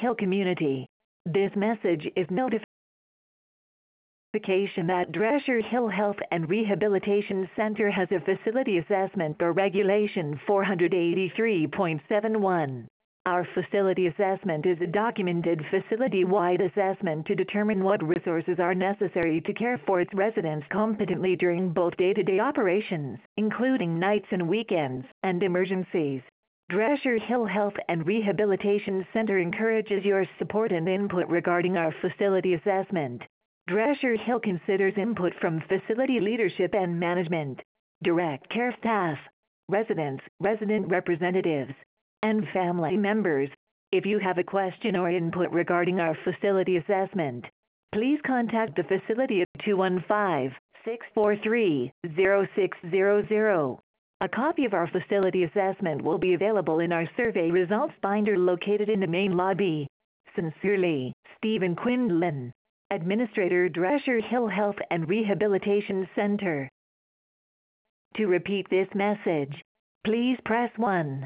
Hill community. This message is notification that Drescher Hill Health and Rehabilitation Center has a facility assessment per Regulation 483.71. Our facility assessment is a documented facility-wide assessment to determine what resources are necessary to care for its residents competently during both day-to-day operations, including nights and weekends, and emergencies. Drescher Hill Health and Rehabilitation Center encourages your support and input regarding our facility assessment. Drescher Hill considers input from facility leadership and management, direct care staff, residents, resident representatives, and family members. If you have a question or input regarding our facility assessment, please contact the facility at 215-643-0600. A copy of our facility assessment will be available in our survey results binder located in the main lobby. Sincerely, Stephen Quinlan, Administrator, Drescher Hill Health and Rehabilitation Center. To repeat this message, please press 1.